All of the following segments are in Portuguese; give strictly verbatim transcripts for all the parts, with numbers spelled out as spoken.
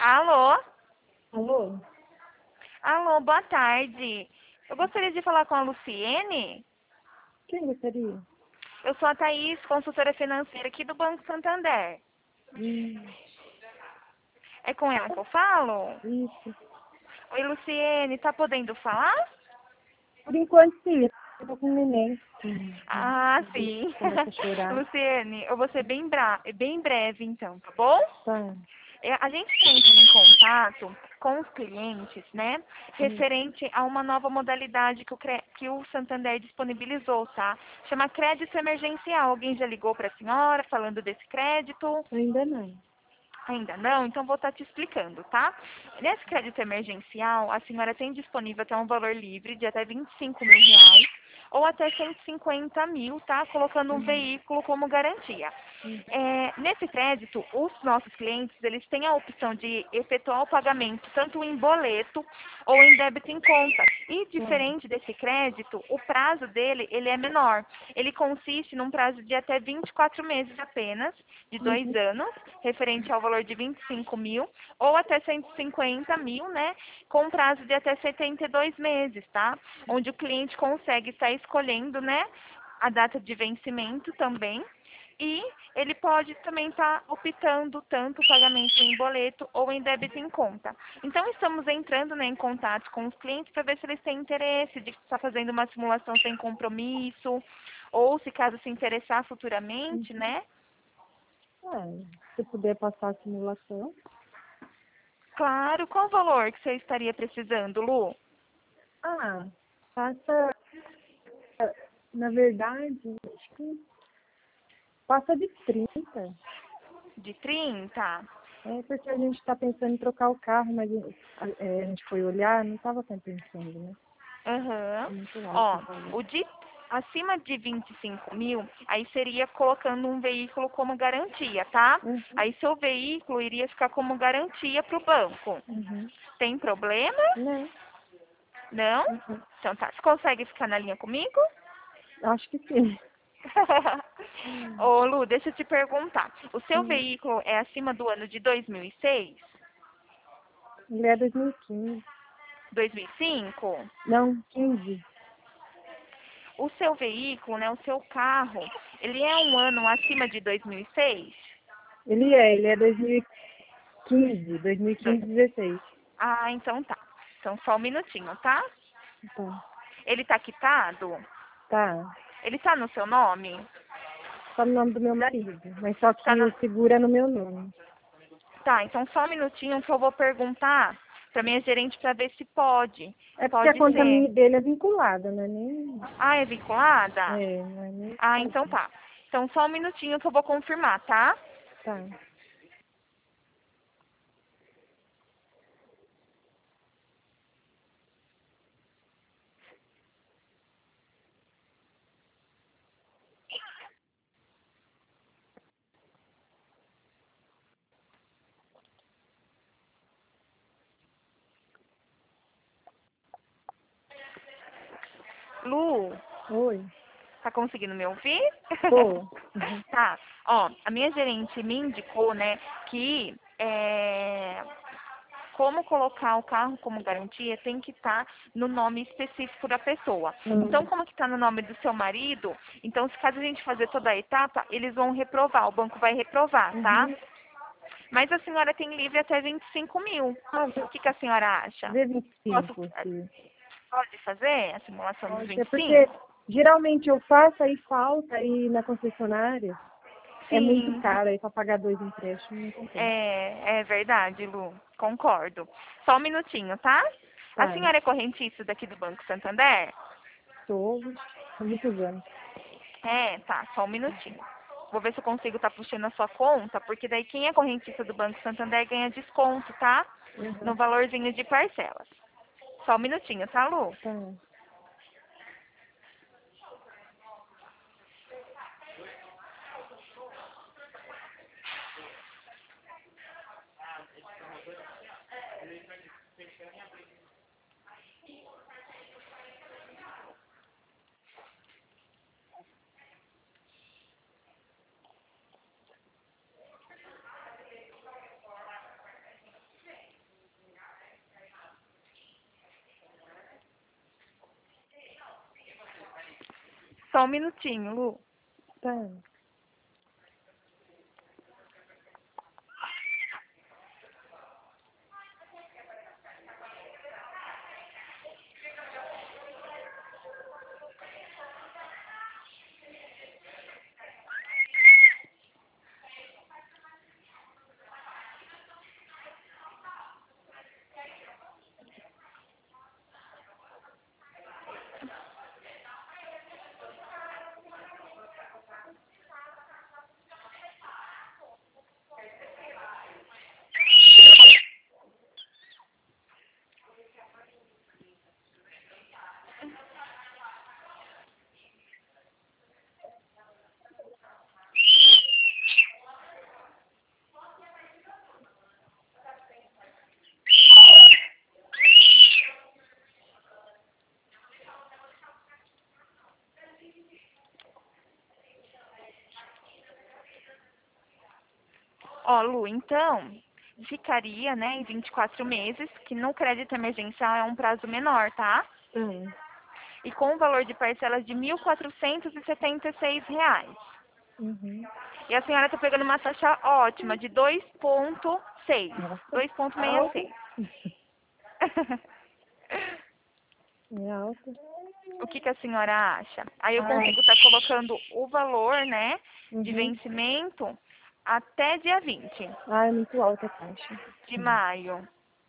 Alô? Alô? Alô, boa tarde. Eu gostaria de falar com a Luciene. Quem gostaria? Eu sou a Thaís, consultora financeira aqui do Banco Santander. Hum, É com ela que eu falo? isso. Oi, Luciene, tá podendo falar? Por enquanto, sim. Eu tô com um neném. Hum, hum. Ah, Às vezes sim. começa a chorar. Luciene, eu vou ser bem, bra... bem breve então, tá bom? Tá. É, A gente entra em contato com os clientes, né, Hum, referente a uma nova modalidade que o, cre- que o Santander disponibilizou, tá? Chama crédito emergencial. Alguém já ligou para a senhora falando desse crédito? ainda não. Ainda não? Então vou estar te explicando, tá? Nesse crédito emergencial, a senhora tem disponível até um valor livre de até vinte e cinco mil reais ou até cento e cinquenta mil, tá? Colocando um Hum, veículo como garantia. hum, É, nesse crédito, os nossos clientes, eles têm a opção de efetuar o pagamento tanto em boleto ou em débito em conta. E tá. diferente desse crédito, o prazo dele, ele é menor. Ele consiste num prazo de até vinte e quatro meses apenas, de dois Uhum. anos, referente ao valor de vinte e cinco mil, ou até cento e cinquenta mil, né, com prazo de até setenta e dois meses, tá? Onde o cliente consegue estar escolhendo, né, a data de vencimento também, e ele pode também estar optando tanto o pagamento em boleto ou em débito em conta. Então, estamos entrando, né, em contato com os clientes para ver se eles têm interesse de estar fazendo uma simulação sem compromisso, ou se caso se interessar futuramente, Uhum. né? É, se puder passar a simulação. Claro, qual o valor que você estaria precisando, Lu? Ah, passa, na verdade, acho que passa de trinta. De trinta. É porque a gente está pensando em trocar o carro, mas a, é, a gente foi olhar, não estava compensando, né? Aham. É muito alto o Ó, valor. o de acima de vinte e cinco mil, aí seria colocando um veículo como garantia, tá? Uhum. Aí seu veículo iria ficar como garantia para o banco. Uhum. Tem problema? Não. Não? Uhum. Então tá. Você consegue ficar na linha comigo? Acho que sim. Ô, Lu, deixa eu te perguntar. O seu Hum. veículo é acima do ano de dois mil e seis? Ele é dois mil e quinze. dois mil e cinco? Não, quinze. O seu veículo, né, o seu carro, ele é um ano acima de dois mil e seis? Ele é, ele é dois mil e quinze, Dois. dois mil e quinze, dezesseis. Ah, então tá. Então só um minutinho, tá? Tá. Ele tá quitado? Tá. Ele tá no seu nome? Só no nome do meu marido. Mas só Tá que no... o seguro é no meu nome. Tá, então só um minutinho que eu vou perguntar pra minha gerente pra ver se pode. É porque a Pode conta ser. minha dele é vinculada, não é nem. Ah, é vinculada? É, não é nem Ah, então sozinho. tá. Então só um minutinho que eu vou confirmar, tá? Tá. Lu, Oi. tá conseguindo me ouvir? Tô. Uhum. Tá. Ó, a minha gerente me indicou, né, que é, como colocar o carro como garantia tem que estar no nome específico da pessoa. Então, Uhum. como que está no nome do seu marido, então se caso a gente fazer toda a etapa, eles vão reprovar, o banco vai reprovar, tá? Uhum. Mas a senhora tem livre até vinte e cinco mil. Ah, O que, que a senhora acha? vê vinte e Posso, cinco sim. pode fazer a simulação dos Pode. vinte É e porque cinco? geralmente eu faço aí falta aí na concessionária. É muito Sim, caro aí para pagar dois empréstimos, não compensa. é, é verdade, Lu. Concordo. Só um minutinho, tá? A Tá. senhora é correntista daqui do Banco Santander? Tô. Há muitos anos. É, tá, só um minutinho. Vou ver se eu consigo estar puxando a sua conta, porque daí quem é correntista do Banco Santander ganha desconto, tá? No Uhum. valorzinho de parcelas. Só um minutinho, tá, Lu? Tá. Só um minutinho, Lu. Tá. Ó, Lu, então, ficaria, né, em vinte e quatro meses, que no crédito emergencial é um prazo menor, tá? Hum. E com o valor de parcelas de mil quatrocentos e setenta e seis reais. Uhum. E a senhora está pegando uma taxa ótima, de dois vírgula seis. Nossa. dois vírgula sessenta e Alta. seis. É alta. O que, que a senhora acha? Aí eu Ah. consigo estar colocando o valor, né, de Uhum. vencimento até dia vinte Ah, é muito alta a taxa. de maio.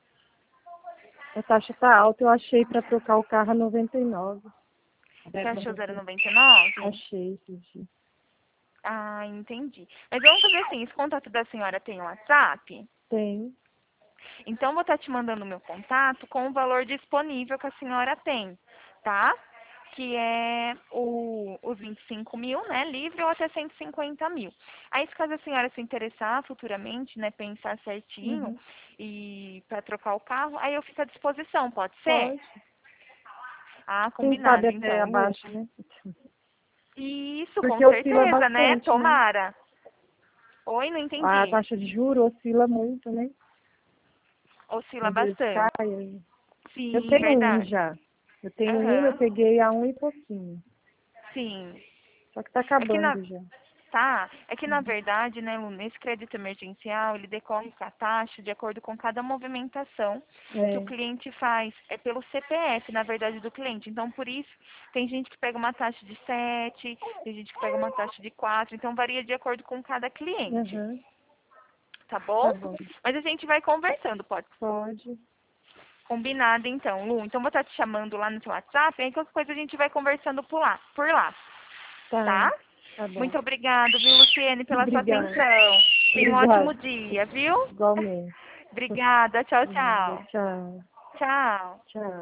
A taxa tá alta, eu achei pra trocar o carro a noventa e nove. Você achou zero vírgula noventa e nove? Achei esse dia. Ah, entendi. Mas vamos fazer assim, esse contato da senhora tem um WhatsApp? Tem. Então, eu vou estar te mandando o meu contato com o valor disponível que a senhora tem, tá? Que é o, os vinte e cinco mil, né, livre ou até cento e cinquenta mil. Aí, se caso a senhora se interessar futuramente, né, pensar certinho Uhum. e para trocar o carro, aí eu fico à disposição, pode ser? Pode. Ah, Quem sabe combinado, até então, Lu. abaixo, né? Isso, com Porque oscila certeza, né? bastante, né? Tomara. Oi, não A entendi. taxa de juros oscila muito, né? Oscila Às vezes bastante. cai. aí- Eu Sim, tenho um verdade. já. Eu tenho um, eu Aham, peguei a um e pouquinho. sim. Só que tá É que na, acabando já. tá, é que na Uhum. verdade, né, Lu, nesse crédito emergencial, ele decorre com a taxa de acordo com cada movimentação que o É. cliente faz. É pelo C P F, na verdade, do cliente. Então, por isso, tem gente que pega uma taxa de sete, tem gente que pega uma taxa de quatro, então varia de acordo com cada cliente. Uhum. Tá bom? Tá bom. Mas a gente vai conversando, pode Pode. combinado então, Lu. Então, vou estar te chamando lá no seu WhatsApp, aí qualquer coisa a gente vai conversando por lá, por lá, Tá. tá? Tá bom. Muito obrigada, viu, Luciene, pela sua Obrigada. atenção. Tenha um ótimo Obrigada. dia, viu? Igualmente. Obrigada. Tchau, Nada. tchau. Tchau. Tchau. Tchau.